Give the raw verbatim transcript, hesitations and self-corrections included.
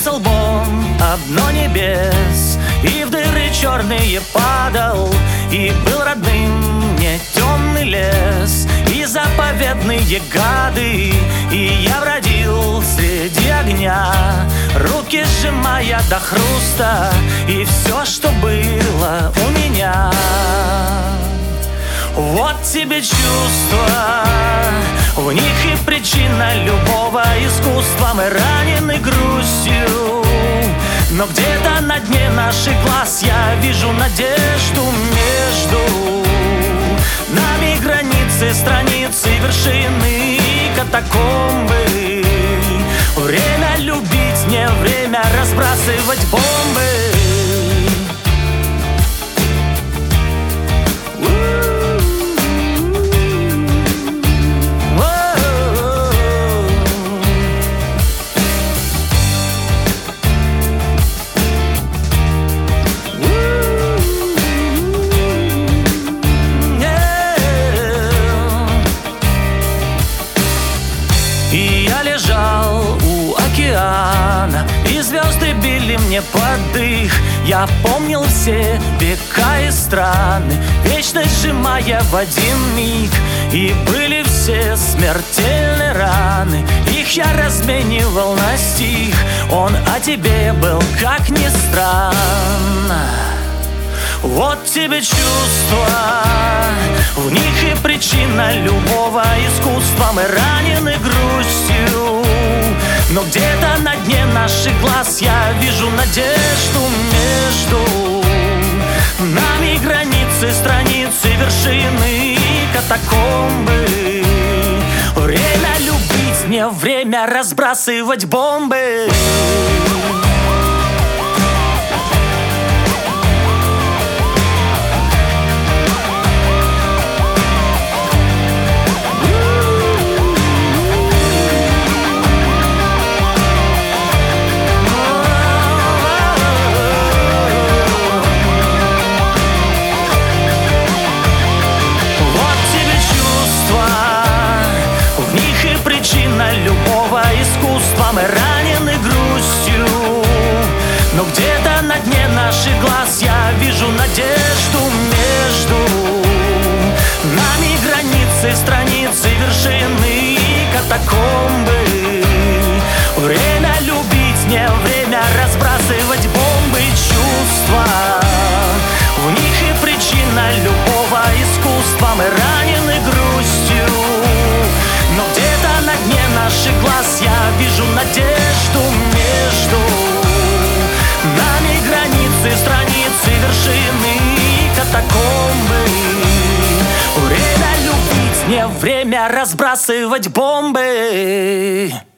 Бился лбом об дно небес и в дыры черные падал. И был родным мне темный лес и заповедные гады. И я бродил среди огня, руки сжимая до хруста, и все, что было у меня. Вот тебе чувства, в них и причина любого искусства. Мы ранены грустью, но где-то на дне наших глаз я вижу надежду. Между нами границы, страницы, вершины и катакомбы. Время любить, не время разбрасывать бомбы. И я лежал у океана, и звезды били мне под дых. Я помнил все века и страны, вечность сжимая в один миг. И были все смертельные раны, их я разменивал на стих. Он о тебе был, как ни странно. Вот тебе чувства, в них и причина любого искусства. Мы ранены грустью, но где-то на дне наших глаз я вижу надежду. Между нами границы, страницы, вершины и катакомбы. Время любить, не время разбрасывать бомбы. Любого искусства мы ранены грустью, но где-то на дне наших глаз я вижу надежду. Между нами границы, страницы, вершины и катакомбы. Время любить, не время разбрасывать бомбы. Чувства, в них и причина любого искусства. Мы ранены грустью, но где-то на дне наших глаз я вижу надежду. Между нами границы, страницы, вершины и катакомбы. Время любить, не время разбрасывать бомбы.